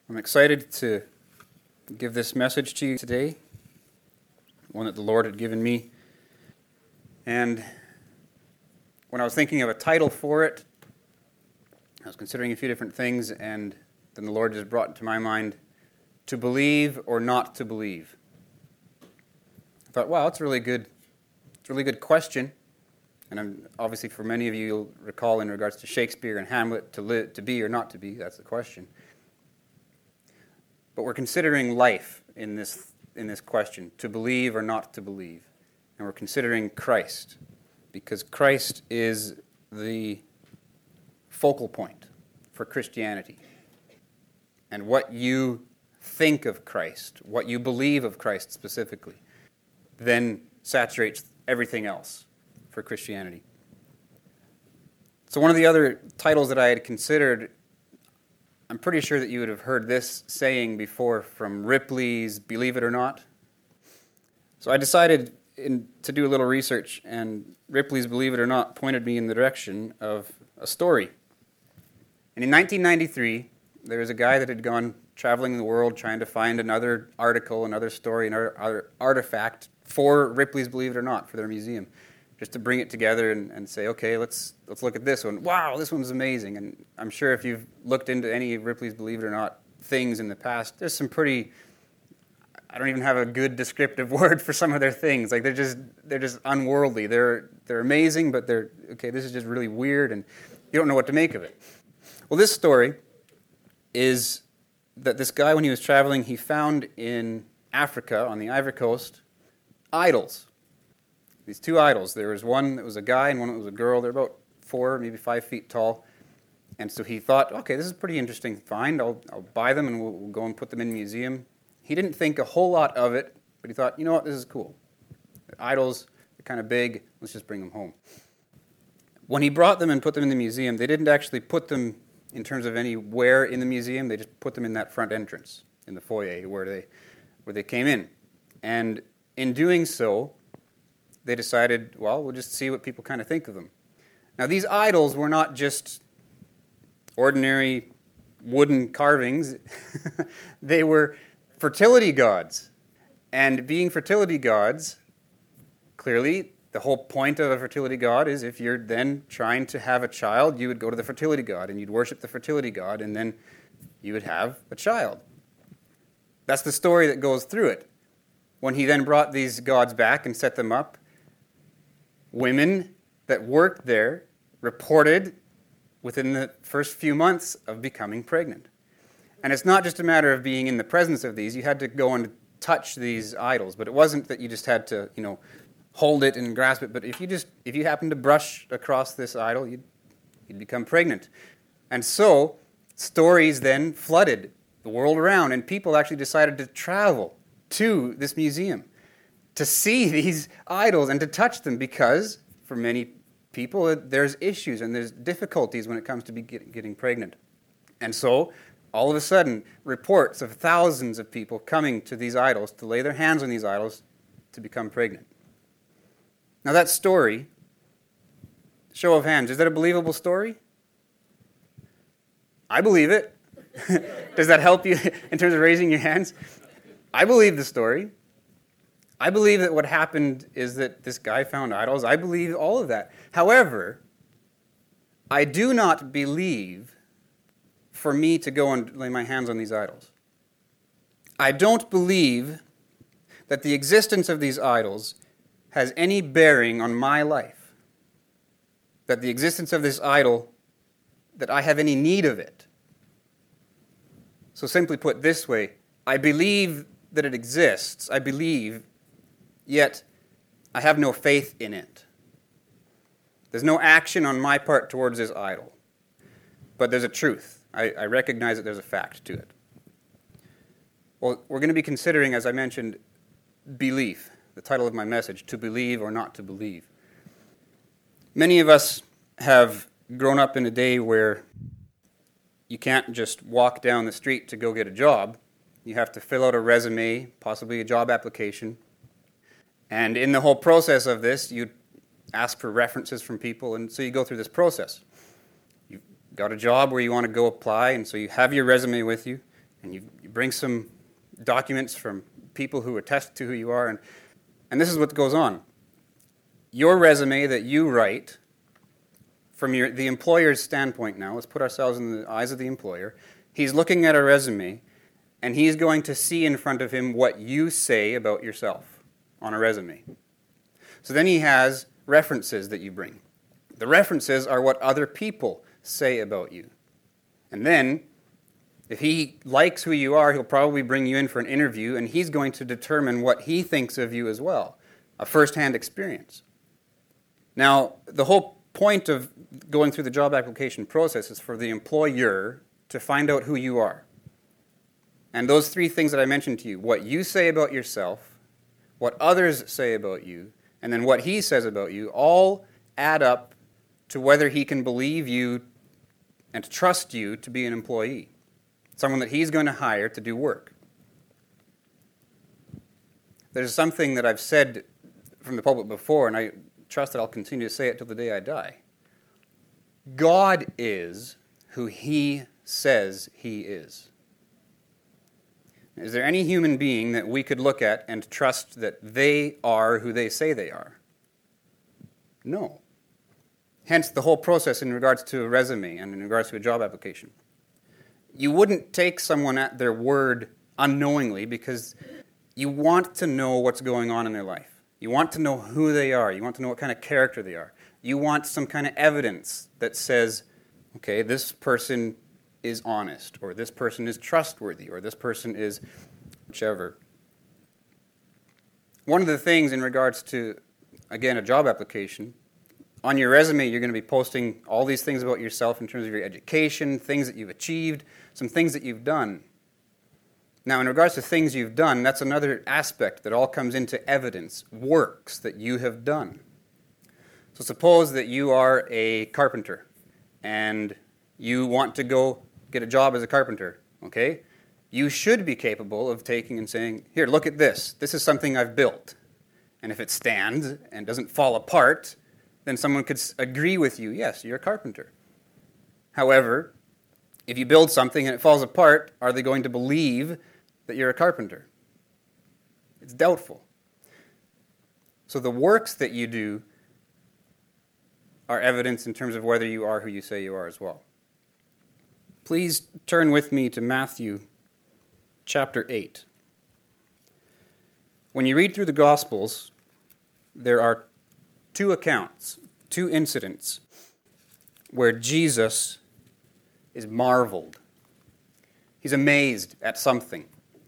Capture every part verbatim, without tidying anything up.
I'm excited to give this message to you today, one that the Lord had given me. And when I was thinking of a title for it, I was considering a few different things, and then the Lord just brought to my mind, to believe or not to believe. I thought, wow, that's a really good, it's a really good question. And I'm, obviously for many of you, you'll recall in regards to Shakespeare and Hamlet, to live, to be or not to be, that's the question. But we're considering life in this in this question, to believe or not to believe. And we're considering Christ, because Christ is the focal point for Christianity. And what you think of Christ, what you believe of Christ specifically, then saturates everything else for Christianity. So one of the other titles that I had considered, I'm pretty sure that you would have heard this saying before from Ripley's Believe It or Not. So I decided in, to do a little research, and Ripley's Believe It or Not pointed me in the direction of a story. And in nineteen ninety-three, there was a guy that had gone traveling the world trying to find another article, another story, another, another artifact for Ripley's Believe It or Not, for their museum, just to bring it together and, and say, okay, let's let's look at this one. Wow, this one's amazing. And I'm sure if you've looked into any of Ripley's Believe It or Not things in the past, there's some pretty, I don't even have a good descriptive word for some of their things. Like they're just they're just unworldly. They're they're amazing, but they're, okay, this is just really weird, and you don't know what to make of it. Well, this story is that this guy, when he was traveling, he found in Africa, on the Ivory Coast, idols. These two idols. There was one that was a guy and one that was a girl. They're about four, maybe five feet tall. And so he thought, okay, this is a pretty interesting find. I'll, I'll buy them and we'll, we'll go and put them in a museum. He didn't think a whole lot of it, but he thought, you know what, this is cool. The idols are kind of big. Let's just bring them home. When he brought them and put them in the museum, they didn't actually put them in terms of anywhere in the museum. They just put them in that front entrance, in the foyer where they where they came in. And in doing so, they decided, well, we'll just see what people kind of think of them. Now, these idols were not just ordinary wooden carvings. They were fertility gods. And being fertility gods, clearly, the whole point of a fertility god is if you're then trying to have a child, you would go to the fertility god and you'd worship the fertility god, and then you would have a child. That's the story that goes through it. When he then brought these gods back and set them up, women that worked there reported within the first few months of becoming pregnant. And it's not just a matter of being in the presence of these. You had to go and touch these idols, but it wasn't that you just had to, you know, hold it and grasp it, but if you just if you happened to brush across this idol, you'd, you'd become pregnant. And so stories then flooded the world around, and people actually decided to travel to this museum to see these idols and to touch them, because for many people there's issues and there's difficulties when it comes to be get, getting pregnant. And so all of a sudden, reports of thousands of people coming to these idols to lay their hands on these idols to become pregnant. Now that story, show of hands, is that a believable story? I believe it. Does that help you in terms of raising your hands? I believe the story. I believe that what happened is that this guy found idols. I believe all of that. However, I do not believe for me to go and lay my hands on these idols. I don't believe that the existence of these idols has any bearing on my life. That the existence of this idol, that I have any need of it. So simply put this way, I believe that it exists. I believe, yet I have no faith in it. There's no action on my part towards this idol. But there's a truth. I, I recognize that there's a fact to it. Well, we're going to be considering, as I mentioned, belief. The title of my message, to believe or not to believe. Many of us have grown up in a day where you can't just walk down the street to go get a job. You have to fill out a resume, possibly a job application. And in the whole process of this, you ask for references from people, and so you go through this process. You've got a job where you want to go apply, and so you have your resume with you. and you, you bring some documents from people who attest to who you are, and, and this is what goes on. Your resume that you write, from your, the employer's standpoint now, let's put ourselves in the eyes of the employer, he's looking at a resume, and he's going to see in front of him what you say about yourself on a resume. So then he has references that you bring. The references are what other people say about you. And then, if he likes who you are, he'll probably bring you in for an interview, and he's going to determine what he thinks of you as well, a first-hand experience. Now, the whole point of going through the job application process is for the employer to find out who you are. And those three things that I mentioned to you, what you say about yourself, what others say about you, and then what he says about you, all add up to whether he can believe you and trust you to be an employee, someone that he's going to hire to do work. There's something that I've said from the pulpit before, and I trust that I'll continue to say it till the day I die. God is who he says he is. Is there any human being that we could look at and trust that they are who they say they are? No. Hence the whole process in regards to a resume and in regards to a job application. You wouldn't take someone at their word unknowingly because you want to know what's going on in their life. You want to know who they are. You want to know what kind of character they are. You want some kind of evidence that says, okay, this person is honest, or this person is trustworthy, or this person is whichever. One of the things in regards to, again, a job application, on your resume you're going to be posting all these things about yourself in terms of your education, things that you've achieved, some things that you've done. Now, in regards to things you've done, that's another aspect that all comes into evidence, works that you have done. So suppose that you are a carpenter, and you want to go get a job as a carpenter, okay? You should be capable of taking and saying, here, look at this. This is something I've built. And if it stands and doesn't fall apart, then someone could agree with you, yes, you're a carpenter. However, if you build something and it falls apart, are they going to believe that you're a carpenter? It's doubtful. So the works that you do are evidence in terms of whether you are who you say you are as well. Please turn with me to Matthew chapter eight. When you read through the Gospels, there are two accounts, two incidents, where Jesus is marveled. He's amazed at something.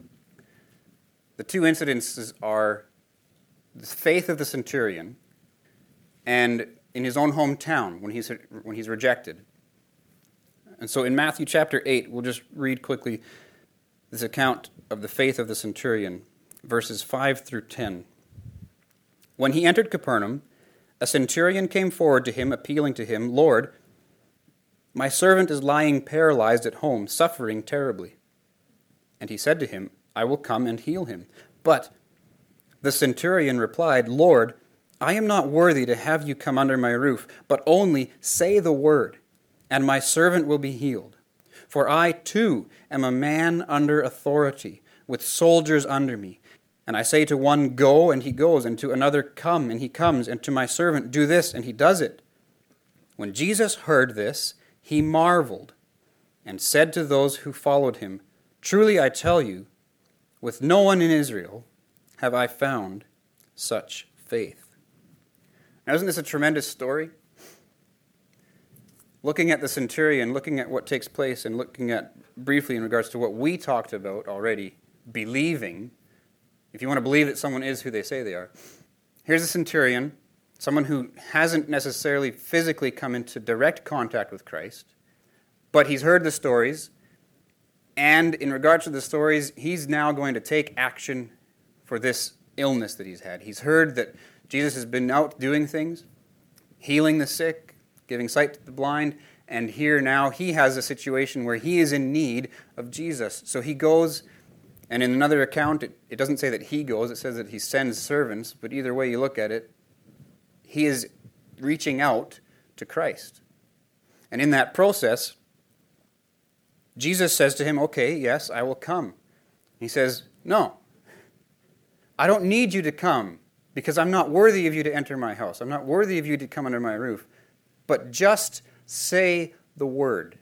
The two incidences are the faith of the centurion and in his own hometown when he's, when he's rejected. And so in Matthew chapter eight, we'll just read quickly this account of the faith of the centurion, verses five through ten. When he entered Capernaum, a centurion came forward to him, appealing to him, Lord, my servant is lying paralyzed at home, suffering terribly. And he said to him, I will come and heal him. But the centurion replied, Lord, I am not worthy to have you come under my roof, but only say the word, and my servant will be healed. For I, too, am a man under authority, with soldiers under me. And I say to one, go, and he goes, and to another, come, and he comes, and to my servant, do this, and he does it. When Jesus heard this, he marveled, and said to those who followed him, truly I tell you, with no one in Israel have I found such faith. Now, isn't this a tremendous story? Looking at the centurion, looking at what takes place, and looking at briefly in regards to what we talked about already, believing, if you want to believe that someone is who they say they are. Here's a centurion, someone who hasn't necessarily physically come into direct contact with Christ, but he's heard the stories, and in regards to the stories, he's now going to take action for this illness that he's had. He's heard that Jesus has been out doing things, healing the sick, giving sight to the blind, and here now he has a situation where he is in need of Jesus. So he goes, and in another account, it, it doesn't say that he goes, it says that he sends servants, but either way you look at it, he is reaching out to Christ. And in that process, Jesus says to him, okay, yes, I will come. He says, no, I don't need you to come because I'm not worthy of you to enter my house. I'm not worthy of you to come under my roof. But just say the word.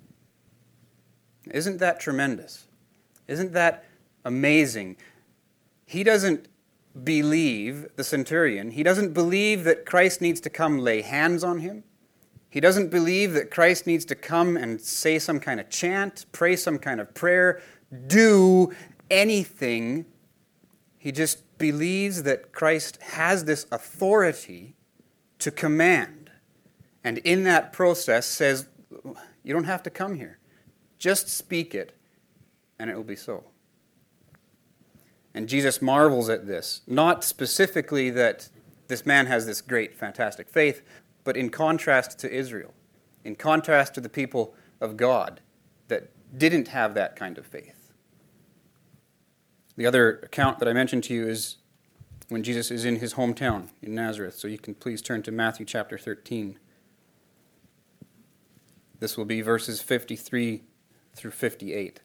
Isn't that tremendous? Isn't that amazing? He doesn't believe, the centurion, he doesn't believe that Christ needs to come lay hands on him. He doesn't believe that Christ needs to come and say some kind of chant, pray some kind of prayer, do anything. He just believes that Christ has this authority to command. And in that process says, you don't have to come here. Just speak it, and it will be so. And Jesus marvels at this, not specifically that this man has this great, fantastic faith, but in contrast to Israel, in contrast to the people of God that didn't have that kind of faith. The other account that I mentioned to you is when Jesus is in his hometown in Nazareth. So you can please turn to Matthew chapter thirteen. This will be verses fifty-three through fifty-eight.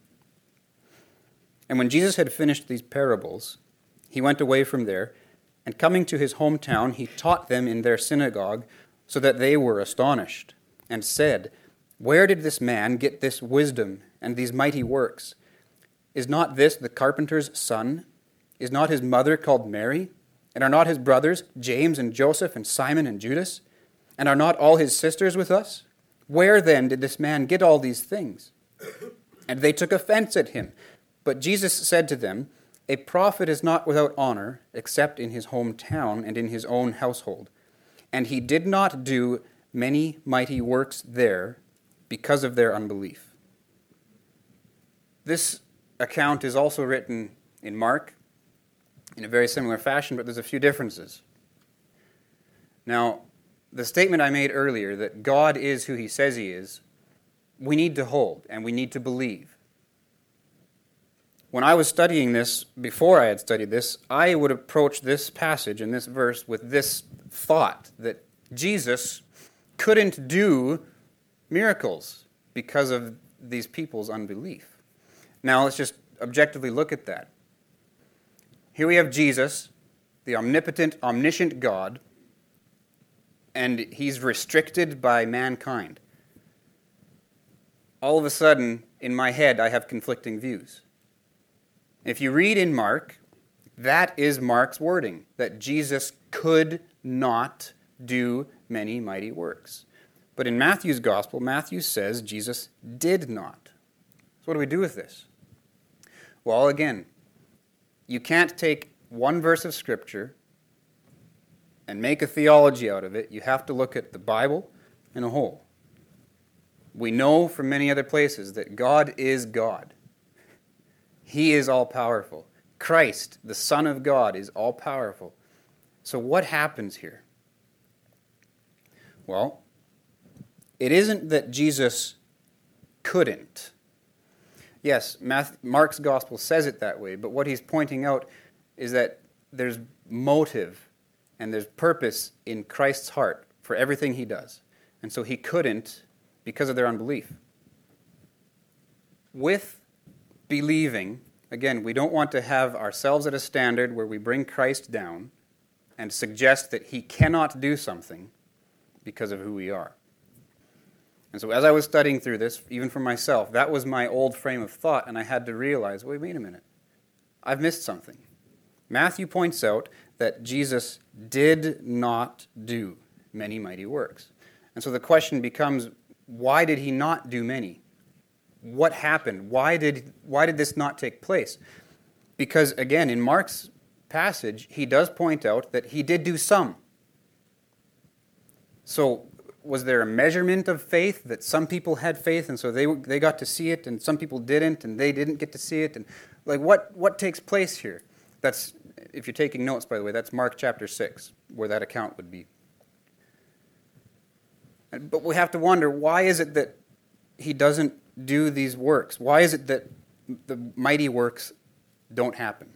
And when Jesus had finished these parables, he went away from there, and coming to his hometown, he taught them in their synagogue, so that they were astonished, and said, where did this man get this wisdom and these mighty works? Is not this the carpenter's son? Is not his mother called Mary? And are not his brothers James and Joseph and Simon and Judas? And are not all his sisters with us? Where then did this man get all these things? And they took offense at him. But Jesus said to them, a prophet is not without honor, except in his hometown and in his own household. And he did not do many mighty works there because of their unbelief. This account is also written in Mark in a very similar fashion, but there's a few differences. Now, the statement I made earlier that God is who he says he is, we need to hold and we need to believe. When I was studying this, before I had studied this, I would approach this passage and this verse with this thought that Jesus couldn't do miracles because of these people's unbelief. Now let's just objectively look at that. Here we have Jesus, the omnipotent, omniscient God, and he's restricted by mankind. All of a sudden, in my head, I have conflicting views. If you read in Mark, that is Mark's wording, that Jesus could not do many mighty works. But in Matthew's gospel, Matthew says Jesus did not. So what do we do with this? Well, again, you can't take one verse of Scripture and make a theology out of it. You have to look at the Bible in a whole. We know from many other places that God is God. He is all-powerful. Christ, the Son of God, is all-powerful. So what happens here? Well, it isn't that Jesus couldn't. Yes, Mark's gospel says it that way, but what he's pointing out is that there's motive and there's purpose in Christ's heart for everything he does. And so he couldn't because of their unbelief. With believing, again, we don't want to have ourselves at a standard where we bring Christ down and suggest that he cannot do something because of who we are. And so as I was studying through this, even for myself, that was my old frame of thought, and I had to realize, wait, wait a minute, I've missed something. Matthew points out that Jesus did not do many mighty works. And so the question becomes, why did he not do many? What happened? Why did, why did this not take place? Because, again, in Mark's passage, he does point out that he did do some. So was there a measurement of faith that some people had faith and so they they got to see it and some people didn't and they didn't get to see it? And like what, what takes place here? That's, if you're taking notes, by the way, that's Mark chapter six, where that account would be. But we have to wonder, why is it that he doesn't do these works? Why is it that the mighty works don't happen?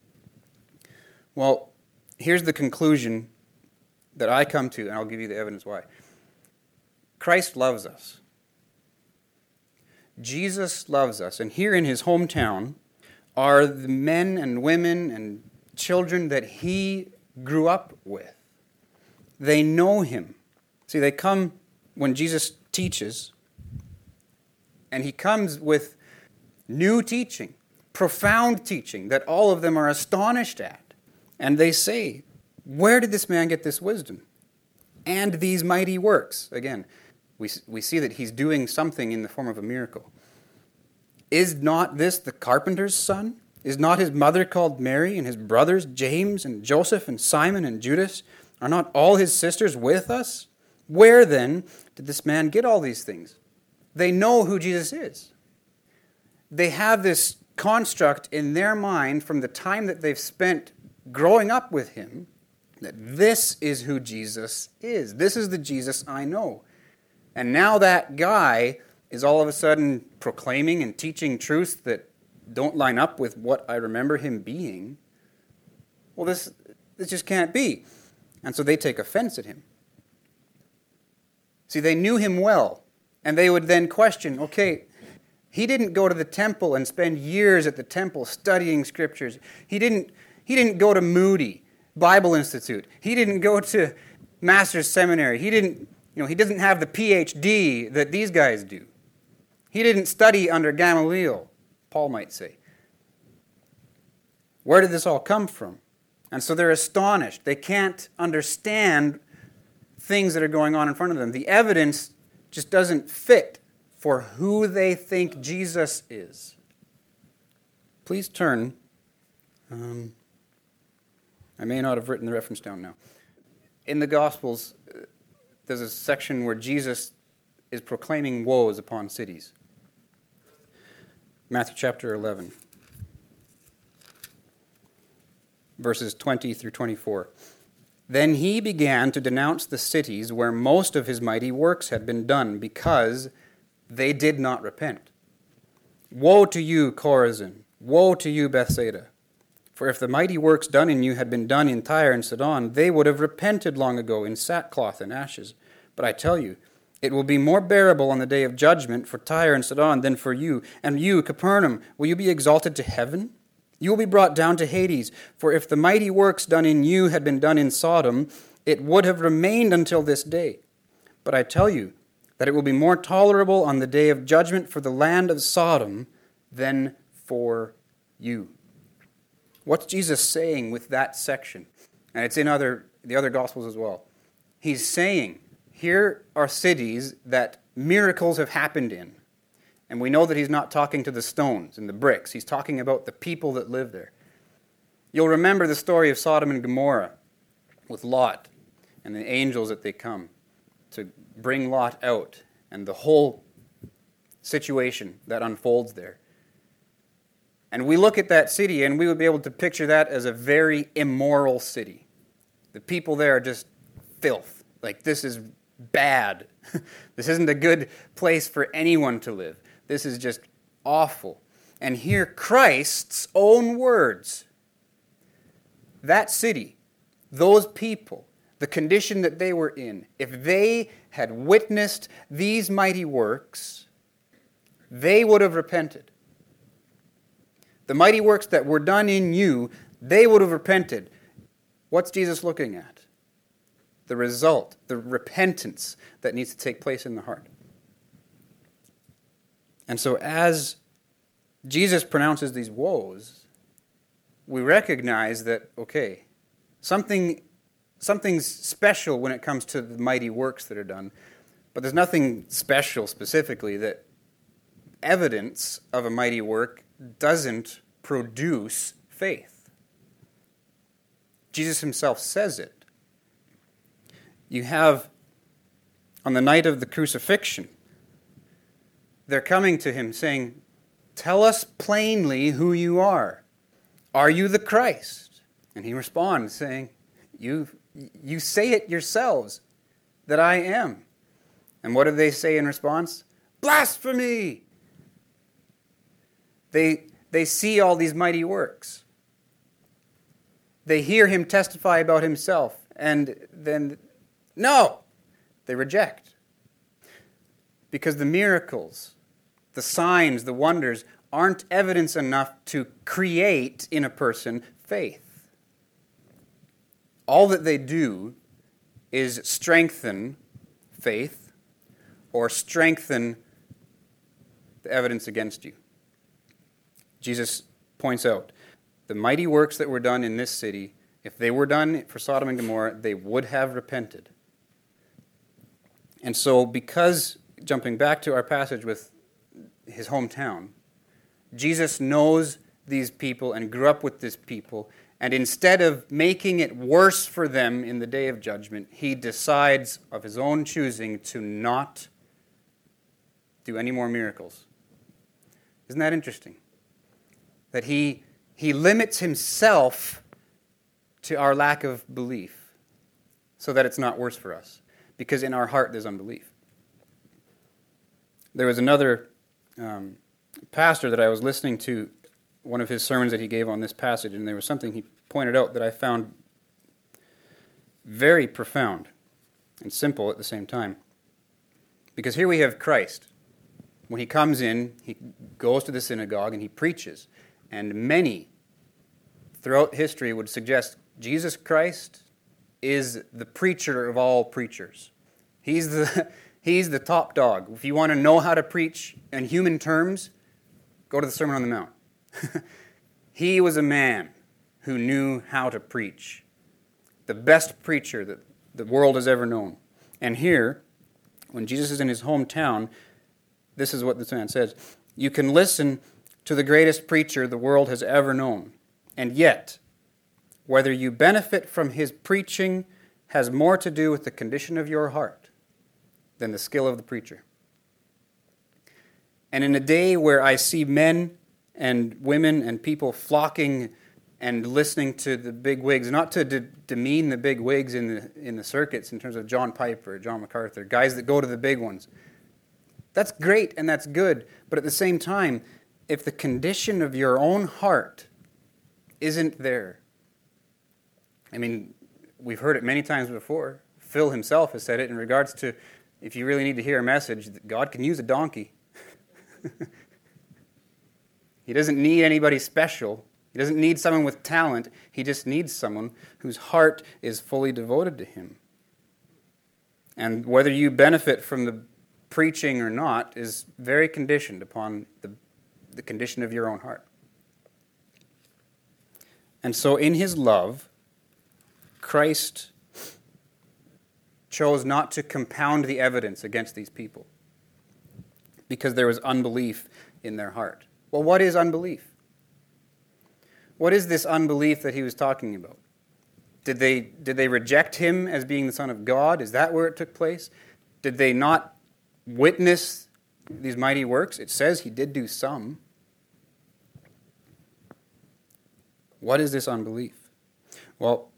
Well, here's the conclusion that I come to, and I'll give you the evidence why. Christ loves us. Jesus loves us. And here in his hometown are the men and women and children that he grew up with. They know him. See, they come when Jesus teaches, and he comes with new teaching, profound teaching that all of them are astonished at. And they say, where did this man get this wisdom? And these mighty works. Again, we, we see that he's doing something in the form of a miracle. Is not this the carpenter's son? Is not his mother called Mary, and his brothers James and Joseph and Simon and Judas? Are not all his sisters with us? Where then did this man get all these things? They know who Jesus is. They have this construct in their mind from the time that they've spent growing up with him, that this is who Jesus is. This is the Jesus I know. And now that guy is all of a sudden proclaiming and teaching truths that don't line up with what I remember him being. Well, this, this just can't be. And so they take offense at him. See, they knew him well, and they would then question, okay, he didn't go to the temple and spend years at the temple studying scriptures. He didn't, he didn't go to Moody Bible Institute. He didn't go to Master's Seminary. He didn't, you know, he doesn't have the P H D that these guys do. He didn't study under Gamaliel, Paul might say. Where did this all come from? And so they're astonished. They can't understand things that are going on in front of them. The evidence just doesn't fit for who they think Jesus is. Please turn. Um, I may not have written the reference down now. In the Gospels, there's a section where Jesus is proclaiming woes upon cities. Matthew chapter eleven, verses twenty through twenty-four. Then he began to denounce the cities where most of his mighty works had been done, because they did not repent. Woe to you, Chorazin! Woe to you, Bethsaida! For if the mighty works done in you had been done in Tyre and Sidon, they would have repented long ago in sackcloth and ashes. But I tell you, it will be more bearable on the day of judgment for Tyre and Sidon than for you. And you, Capernaum, will you be exalted to heaven? You will be brought down to Hades. For if the mighty works done in you had been done in Sodom, it would have remained until this day. But I tell you that it will be more tolerable on the day of judgment for the land of Sodom than for you. What's Jesus saying with that section? And it's in other the other Gospels as well. He's saying, here are cities that miracles have happened in. And we know that he's not talking to the stones and the bricks. He's talking about the people that live there. You'll remember the story of Sodom and Gomorrah with Lot and the angels that they come to bring Lot out and the whole situation that unfolds there. And we look at that city and we would be able to picture that as a very immoral city. The people there are just filth. Like, this is bad. This isn't a good place for anyone to live. This is just awful. And hear Christ's own words. That city, those people, the condition that they were in, if they had witnessed these mighty works, they would have repented. The mighty works that were done in you, they would have repented. What's Jesus looking at? The result, the repentance that needs to take place in the heart. And so as Jesus pronounces these woes, we recognize that, okay, something, something's special when it comes to the mighty works that are done, but there's nothing special specifically that evidence of a mighty work doesn't produce faith. Jesus himself says it. You have, on the night of the crucifixion, they're coming to him saying, tell us plainly who you are. Are you the Christ? And he responds saying, you, you say it yourselves that I am. And what do they say in response? Blasphemy! They, they see all these mighty works. They hear him testify about himself, and then, no, they reject. Because the miracles, the signs, the wonders, aren't evidence enough to create in a person faith. All that they do is strengthen faith or strengthen the evidence against you. Jesus points out, the mighty works that were done in this city, if they were done for Sodom and Gomorrah, they would have repented. And so because, jumping back to our passage with his hometown, Jesus knows these people and grew up with these people, and instead of making it worse for them in the day of judgment, he decides of his own choosing to not do any more miracles. Isn't that interesting? That he, he limits himself to our lack of belief so that it's not worse for us, because in our heart there's unbelief. There was another um, pastor that I was listening to, one of his sermons that he gave on this passage, and there was something he pointed out that I found very profound and simple at the same time. Because here we have Christ. When he comes in, he goes to the synagogue and he preaches. And many throughout history would suggest Jesus Christ is the preacher of all preachers. He's the, he's the top dog. If you want to know how to preach in human terms, go to the Sermon on the Mount. He was a man who knew how to preach. The best preacher that the world has ever known. And here, when Jesus is in his hometown, this is what this man says. You can listen to the greatest preacher the world has ever known. And yet, whether you benefit from his preaching has more to do with the condition of your heart than the skill of the preacher. And in a day where I see men and women and people flocking and listening to the big wigs, not to de- demean the big wigs in the in the circuits in terms of John Piper, John MacArthur, guys that go to the big ones. That's great and that's good, but at the same time, if the condition of your own heart isn't there, I mean, we've heard it many times before. Phil himself has said it in regards to if you really need to hear a message, God can use a donkey. He doesn't need anybody special. He doesn't need someone with talent. He just needs someone whose heart is fully devoted to him. And whether you benefit from the preaching or not is very conditioned upon the, the condition of your own heart. And so in his love, Christ chose not to compound the evidence against these people because there was unbelief in their heart. Well, what is unbelief? What is this unbelief that he was talking about? Did they, did they reject him as being the Son of God? Is that where it took place? Did they not witness these mighty works? It says he did do some. What is this unbelief? Well,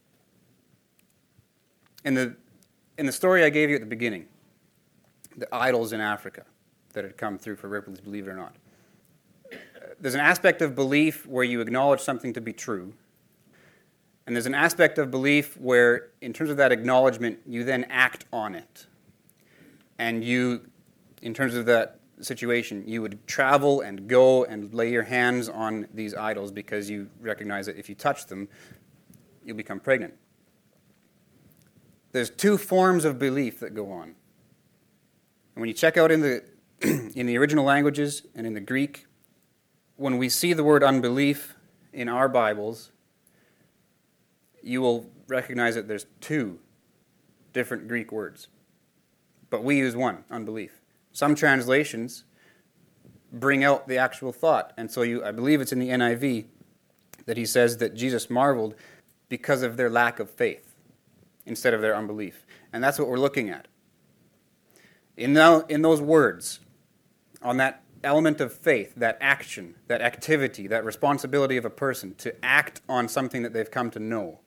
in the, in the story I gave you at the beginning, the idols in Africa that had come through for Ripley's Believe It or Not, there's an aspect of belief where you acknowledge something to be true. And there's an aspect of belief where, in terms of that acknowledgement, you then act on it. And you, in terms of that situation, you would travel and go and lay your hands on these idols because you recognize that if you touch them, you'll become pregnant. There's two forms of belief that go on. And when you check out in the in the original languages and in the Greek, when we see the word unbelief in our Bibles, you will recognize that there's two different Greek words. But we use one, unbelief. Some translations bring out the actual thought. And so you, I believe it's in the N I V that he says that Jesus marveled because of their lack of faith instead of their unbelief. And that's what we're looking at. In, the, in those words, on that element of faith, that action, that activity, that responsibility of a person to act on something that they've come to know.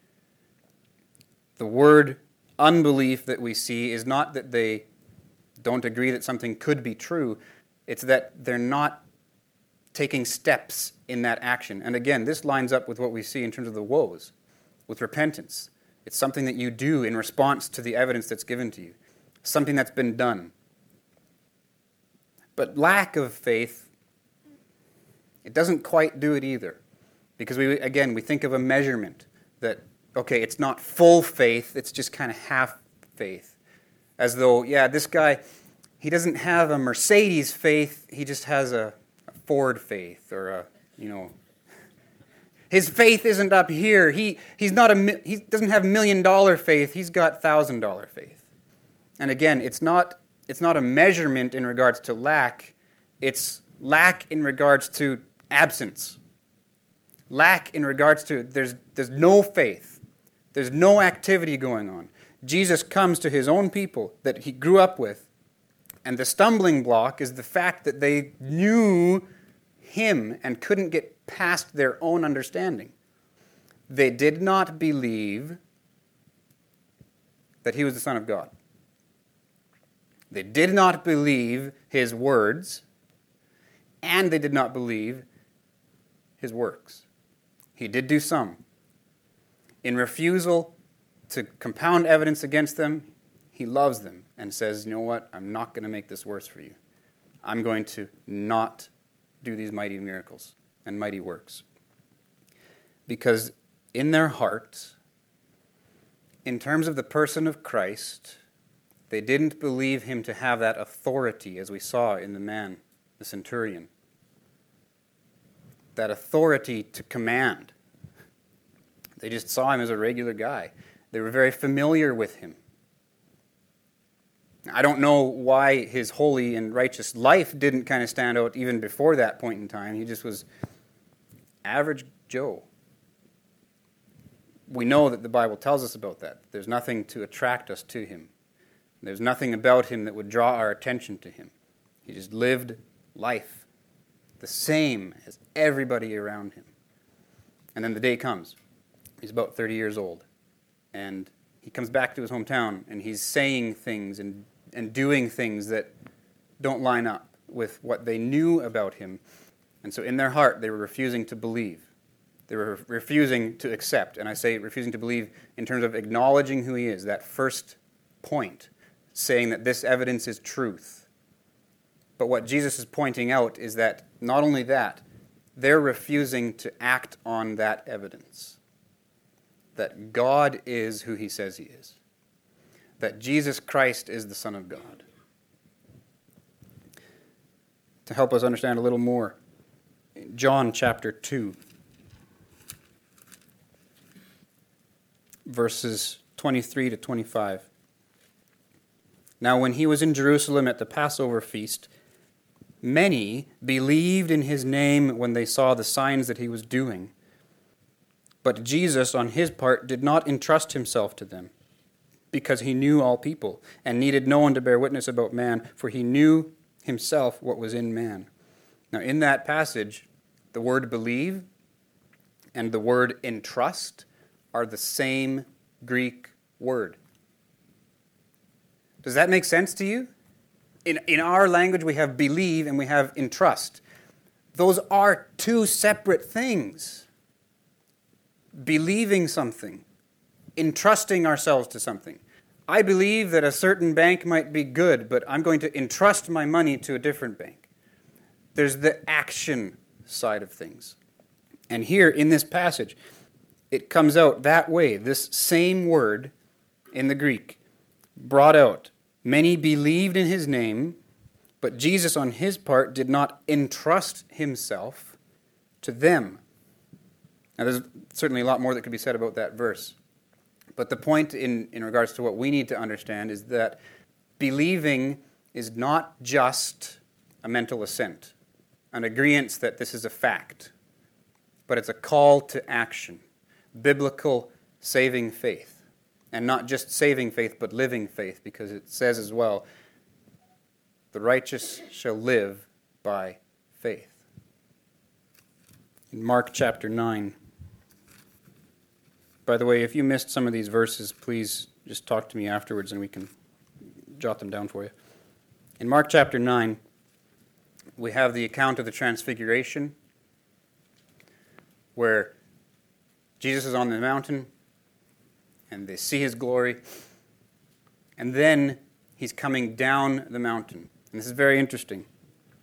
The word unbelief that we see is not that they don't agree that something could be true, it's that they're not taking steps in that action. And again, this lines up with what we see in terms of the woes, with repentance. It's something that you do in response to the evidence that's given to you, something that's been done. But lack of faith, it doesn't quite do it either. Because, we again, we think of a measurement that, okay, it's not full faith, it's just kind of half faith. As though, yeah, this guy, he doesn't have a Mercedes faith, he just has a, a Ford faith, or a, you know, his faith isn't up here. He he's not a he doesn't have million dollar faith, he's got thousand dollar faith. And again, it's not it's not a measurement in regards to lack, it's lack in regards to absence. Lack in regards to there's there's no faith. There's no activity going on. Jesus comes to his own people that he grew up with, and the stumbling block is the fact that they knew him and couldn't get past their own understanding. They did not believe that he was the Son of God. They did not believe his words, and they did not believe his works. He did do some. In refusal to compound evidence against them, he loves them and says, you know what, I'm not going to make this worse for you. I'm going to not do these mighty miracles and mighty works. Because in their hearts, in terms of the person of Christ, they didn't believe him to have that authority, as we saw in the man, the centurion. That authority to command. They just saw him as a regular guy. They were very familiar with him. I don't know why his holy and righteous life didn't kind of stand out even before that point in time. He just was average Joe. We know that the Bible tells us about that. There's nothing to attract us to him. There's nothing about him that would draw our attention to him. He just lived life the same as everybody around him. And then the day comes. He's about thirty years old. And he comes back to his hometown, and he's saying things and, and doing things that don't line up with what they knew about him. And so in their heart, they were refusing to believe. They were refusing to accept. And I say refusing to believe in terms of acknowledging who he is, that first point, saying that this evidence is truth. But what Jesus is pointing out is that not only that, they're refusing to act on that evidence. That God is who he says he is. That Jesus Christ is the Son of God. To help us understand a little more, John chapter two, verses twenty-three to twenty-five. Now when he was in Jerusalem at the Passover feast, many believed in his name when they saw the signs that he was doing. But Jesus, on his part, did not entrust himself to them, because he knew all people, and needed no one to bear witness about man, for he knew himself what was in man. Now, in that passage, the word believe and the word entrust are the same Greek word. Does that make sense to you? In, in our language, we have believe and we have entrust. Those are two separate things. Believing something, entrusting ourselves to something. I believe that a certain bank might be good, but I'm going to entrust my money to a different bank. There's the action side of things. And here in this passage, it comes out that way. This same word in the Greek brought out. Many believed in his name, but Jesus on his part did not entrust himself to them. Now, there's certainly a lot more that could be said about that verse. But the point in, in regards to what we need to understand is that believing is not just a mental assent, an agreement that this is a fact, but it's a call to action, biblical saving faith. And not just saving faith, but living faith, because it says as well, the righteous shall live by faith. In Mark chapter nine, by the way, if you missed some of these verses, please just talk to me afterwards and we can jot them down for you. In Mark chapter nine, we have the account of the Transfiguration, where Jesus is on the mountain and they see his glory, and then he's coming down the mountain. And this is very interesting.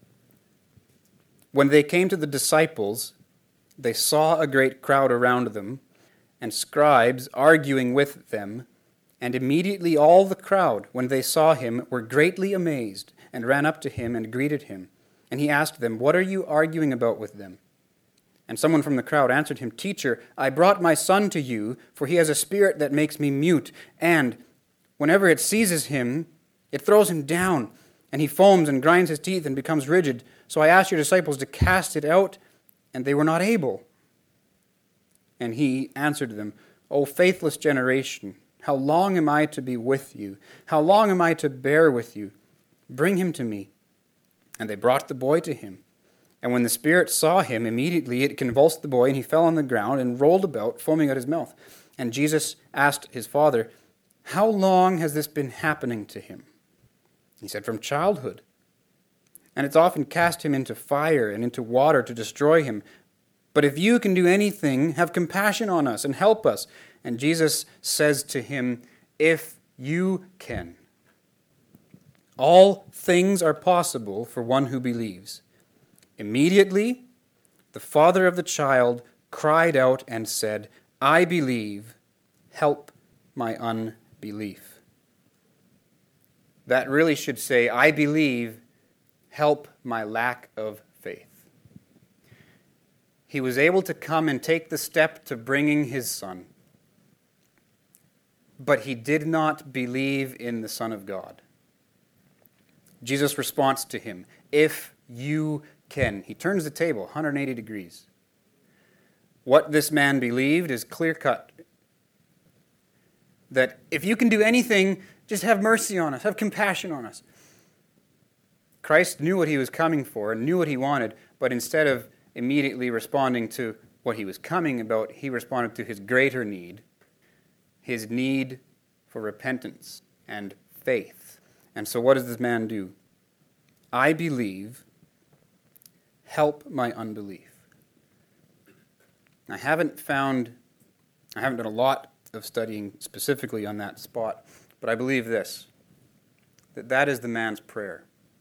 When they came to the disciples, they saw a great crowd around them, and scribes arguing with them. And immediately all the crowd, when they saw him, were greatly amazed, and ran up to him and greeted him. And he asked them, "What are you arguing about with them?" And someone from the crowd answered him, "Teacher, I brought my son to you, for he has a spirit that makes me mute, and whenever it seizes him, it throws him down, and he foams and grinds his teeth and becomes rigid. So I asked your disciples to cast it out, and they were not able." And he answered them, "O faithless generation, how long am I to be with you? How long am I to bear with you? Bring him to me." And they brought the boy to him. And when the spirit saw him, immediately it convulsed the boy, and he fell on the ground and rolled about, foaming at his mouth. And Jesus asked his father, "How long has this been happening to him?" He said, "From childhood. And it's often cast him into fire and into water to destroy him. But if you can do anything, have compassion on us and help us." And Jesus says to him, "If you can." All things are possible for one who believes. Immediately, the father of the child cried out and said, "I believe, help my unbelief." That really should say, "I believe, help my lack of faith." He was able to come and take the step to bringing his son, but he did not believe in the Son of God. Jesus' response to him, "If you can." He turns the table one hundred eighty degrees. What this man believed is clear-cut. That if you can do anything, just have mercy on us, have compassion on us. Christ knew what he was coming for and knew what he wanted, but instead of immediately responding to what he was coming about, he responded to his greater need, his need for repentance and faith. And so what does this man do? "I believe, help my unbelief." I haven't found, I haven't done a lot of studying specifically on that spot, but I believe this, that that is the man's prayer.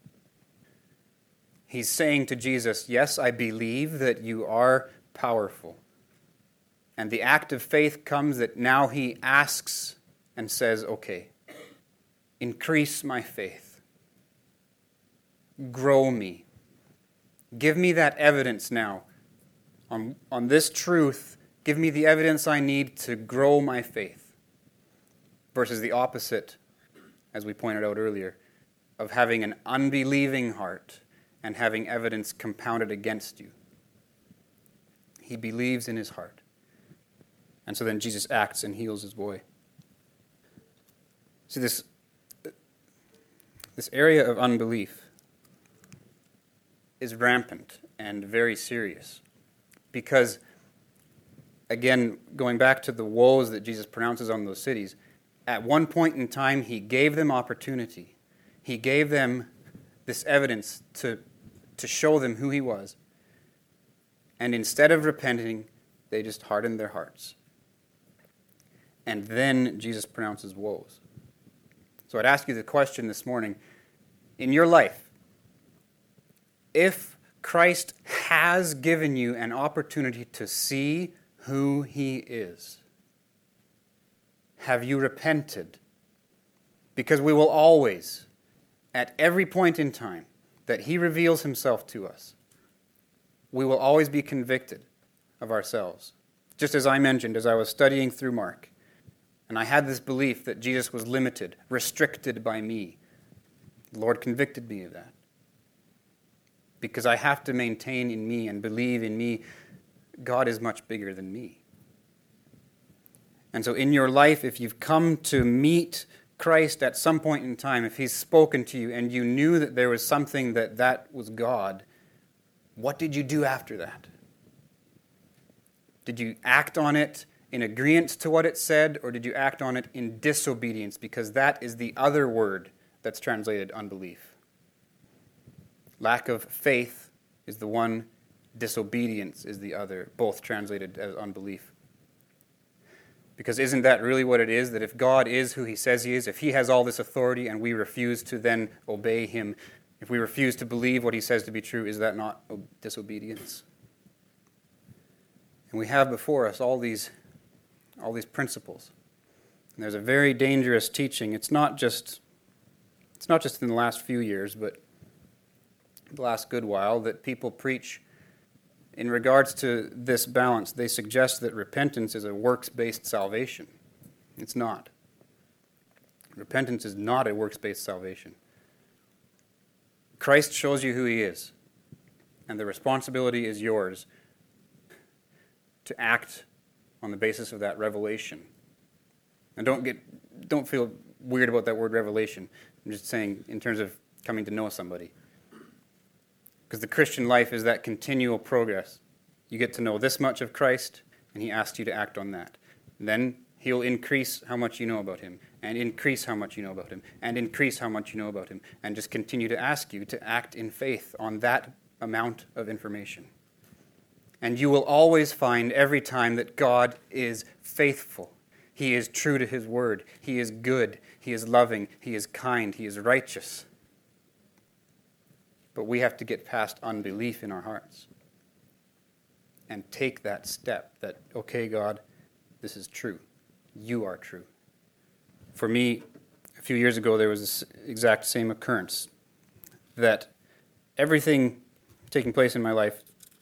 He's saying to Jesus, "Yes, I believe that you are powerful." And the act of faith comes that now he asks and says, "Okay, increase my faith. Grow me. Give me that evidence now. On, on this truth, give me the evidence I need to grow my faith." Versus the opposite, as we pointed out earlier, of having an unbelieving heart and having evidence compounded against you. He believes in his heart. And so then Jesus acts and heals his boy. See, this, this area of unbelief is rampant and very serious. Because, again, going back to the woes that Jesus pronounces on those cities, at one point in time, he gave them opportunity. He gave them this evidence to, to show them who he was. And instead of repenting, they just hardened their hearts. And then Jesus pronounces woes. So I'd ask you the question this morning, in your life, if Christ has given you an opportunity to see who he is, have you repented? Because we will always, at every point in time that he reveals himself to us, we will always be convicted of ourselves. Just as I mentioned as I was studying through Mark, and I had this belief that Jesus was limited, restricted by me. The Lord convicted me of that. Because I have to maintain in me and believe in me, God is much bigger than me. And so in your life, if you've come to meet Christ at some point in time, if he's spoken to you and you knew that there was something that that was God, what did you do after that? Did you act on it in agreement to what it said, or did you act on it in disobedience? Because that is the other word that's translated unbelief. Lack of faith is the one, disobedience is the other, both translated as unbelief. Because isn't that really what it is? That if God is who he says he is, if he has all this authority and we refuse to then obey him, If we refuse to believe what he says to be true, is that not disobedience? And we have before us all these, all these principles. And there's a very dangerous teaching. It's not just, it's not just in the last few years, but the last good while, that people preach in regards to this balance. They suggest that repentance is a works-based salvation. It's not. Repentance is not a works-based salvation. Christ shows you who he is, and the responsibility is yours to act on the basis of that revelation. And don't get, don't feel weird about that word revelation. I'm just saying in terms of coming to know somebody. Because the Christian life is that continual progress. You get to know this much of Christ, and he asks you to act on that. And then he'll increase how much you know about him, and increase how much you know about him, and increase how much you know about him, and just continue to ask you to act in faith on that amount of information. And you will always find every time that God is faithful. He is true to his word. He is good. He is loving. He is kind. He is righteous. But we have to get past unbelief in our hearts and take that step that, okay, God, this is true. You are true. For me, a few years ago, there was this exact same occurrence, that everything taking place in my life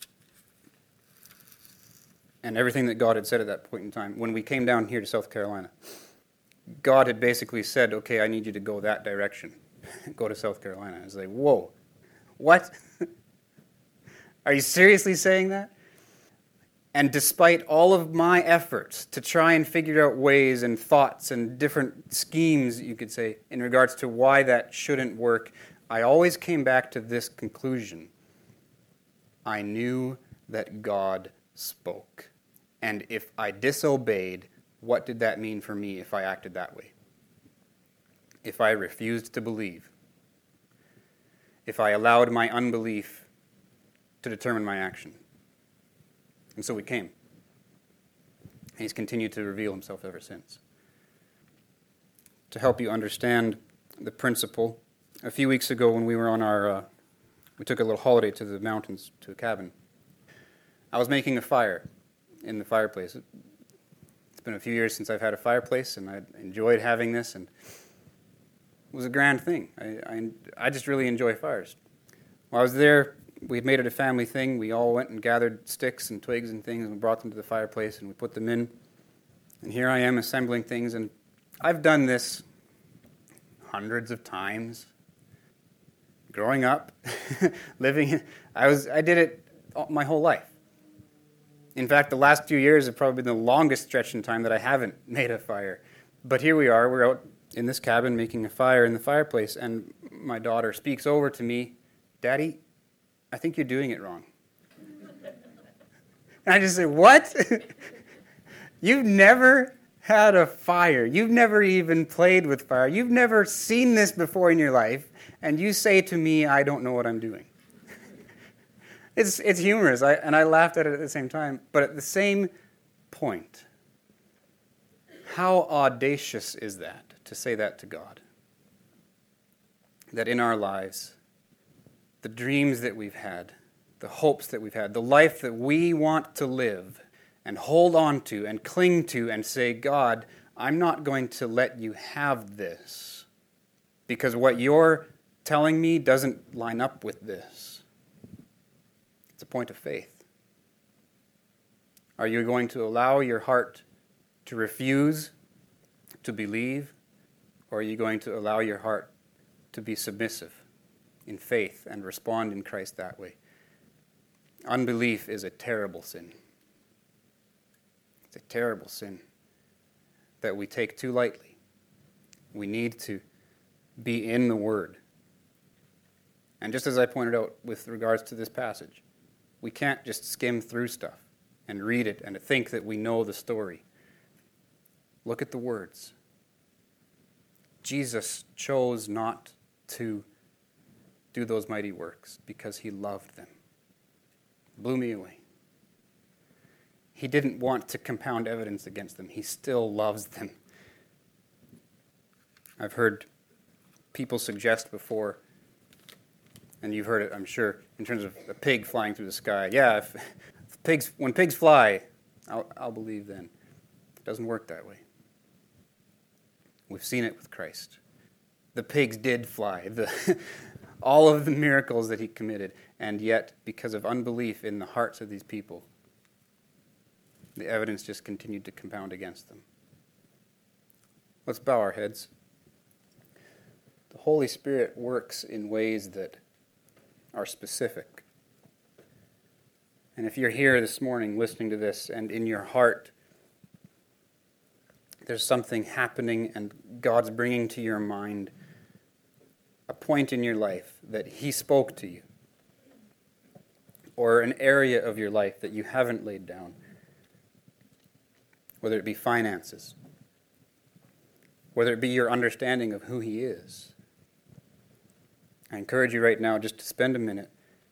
and everything that God had said at that point in time, when we came down here to South Carolina, God had basically said, okay, I need you to go that direction. Go to South Carolina. I was like, whoa. What? Are you seriously saying that? And despite all of my efforts to try and figure out ways and thoughts and different schemes, you could say, in regards to why that shouldn't work, I always came back to this conclusion. I knew that God spoke. And if I disobeyed, what did that mean for me if I acted that way? If I refused to believe, if I allowed my unbelief to determine my action. And so we came. And he's continued to reveal himself ever since. To help you understand the principle, a few weeks ago when we were on our, uh, we took a little holiday to the mountains, to a cabin, I was making a fire in the fireplace. It's been a few years since I've had a fireplace, and I enjoyed having this, and it was a grand thing. I, I, I just really enjoy fires. While I was there, we made it a family thing. We all went and gathered sticks and twigs and things and brought them to the fireplace, and we put them in. And here I am assembling things, and I've done this hundreds of times. Growing up, living, I was I did it my whole life. In fact, the last few years have probably been the longest stretch in time that I haven't made a fire. But here we are, we're out in this cabin making a fire in the fireplace, and my daughter speaks over to me, Daddy, I think you're doing it wrong. And I just say, what? You've never had a fire. You've never even played with fire. You've never seen this before in your life, and you say to me, I don't know what I'm doing. It's it's humorous, I, and I laughed at it at the same time. But at the same point, how audacious is that, to say that to God? That in our lives, the dreams that we've had, the hopes that we've had, the life that we want to live and hold on to and cling to and say, God, I'm not going to let you have this because what you're telling me doesn't line up with this. It's a point of faith. Are you going to allow your heart to refuse to believe, or are you going to allow your heart to be submissive in faith and respond in Christ that way? Unbelief is a terrible sin. It's a terrible sin that we take too lightly. We need to be in the Word. And just as I pointed out with regards to this passage, we can't just skim through stuff and read it and think that we know the story. Look at the words. Jesus chose not to do those mighty works because he loved them. Blew me away. He didn't want to compound evidence against them. He still loves them. I've heard people suggest before And you've heard it, I'm sure, in terms of a pig flying through the sky. Yeah, if, if pigs, when pigs fly, I'll, I'll believe then. It doesn't work that way. We've seen it with Christ. The pigs did fly. The, all of the miracles that he committed. And yet, because of unbelief in the hearts of these people, the evidence just continued to compound against them. Let's bow our heads. The Holy Spirit works in ways that are specific. And if you're here this morning listening to this, and in your heart there's something happening and God's bringing to your mind a point in your life that he spoke to you, or an area of your life that you haven't laid down, whether it be finances, whether it be your understanding of who he is, I encourage you right now just to spend a minute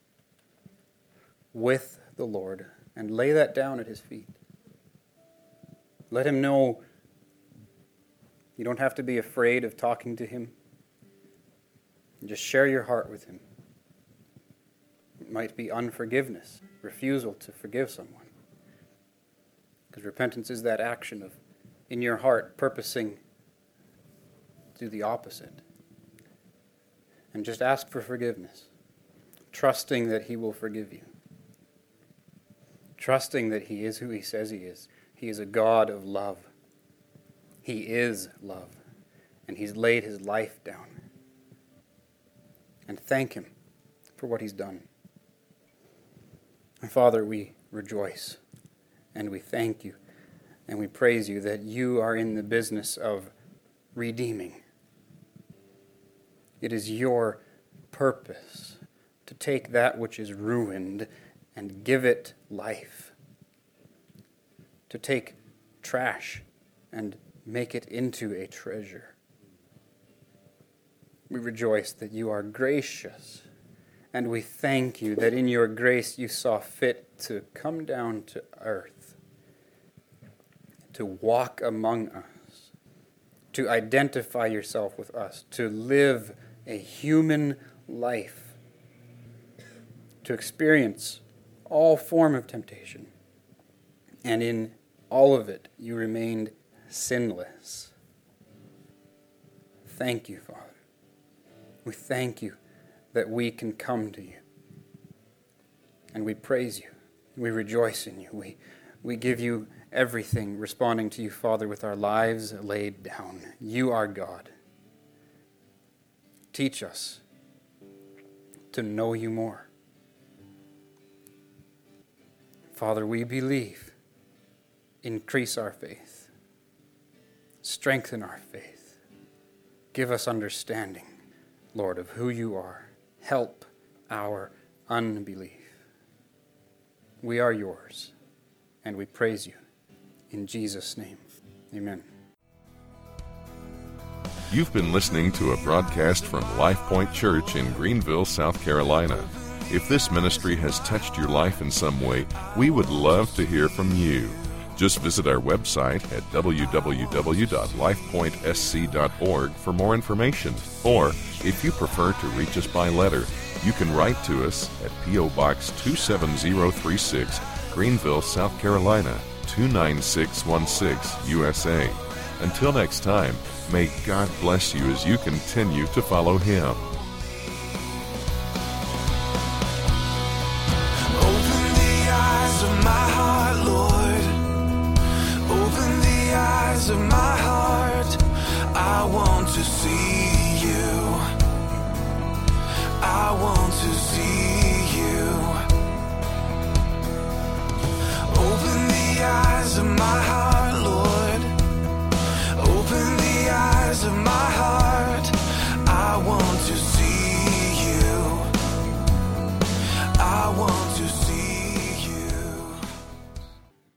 with the Lord and lay that down at his feet. Let him know you don't have to be afraid of talking to him. Just share your heart with him. It might be unforgiveness, refusal to forgive someone. Because repentance is that action of, in your heart, purposing to do the opposite. And just ask for forgiveness, trusting that he will forgive you. Trusting that he is who he says he is. He is a God of love. He is love. And he's laid his life down. And thank him for what he's done. And Father, we rejoice and we thank you and we praise you that you are in the business of redeeming. It is your purpose to take that which is ruined and give it life. To take trash and make it into a treasure. We rejoice that you are gracious, and we thank you that in your grace you saw fit to come down to earth, to walk among us, to identify yourself with us, to live a human life, to experience all form of temptation, and in all of it you remained sinless. Thank you, Father. We thank you that we can come to you. And we praise you. We rejoice in you. We, we give you everything, responding to you, Father, with our lives laid down. You are God. Teach us to know you more. Father, we believe. Increase our faith. Strengthen our faith. Give us understanding, Lord, of who you are. Help our unbelief. We are yours, and we praise you. In Jesus' name, amen. You've been listening to a broadcast from Life Point Church in Greenville, South Carolina. If this ministry has touched your life in some way, we would love to hear from you. Just visit our website at w w w dot life point s c dot org for more information. Or, if you prefer to reach us by letter, you can write to us at P O Box two seven zero three six, Greenville, South Carolina, two nine six one six, U S A. Until next time, may God bless you as you continue to follow Him. Open the eyes of my heart, Lord. Open the eyes of my heart. I want to see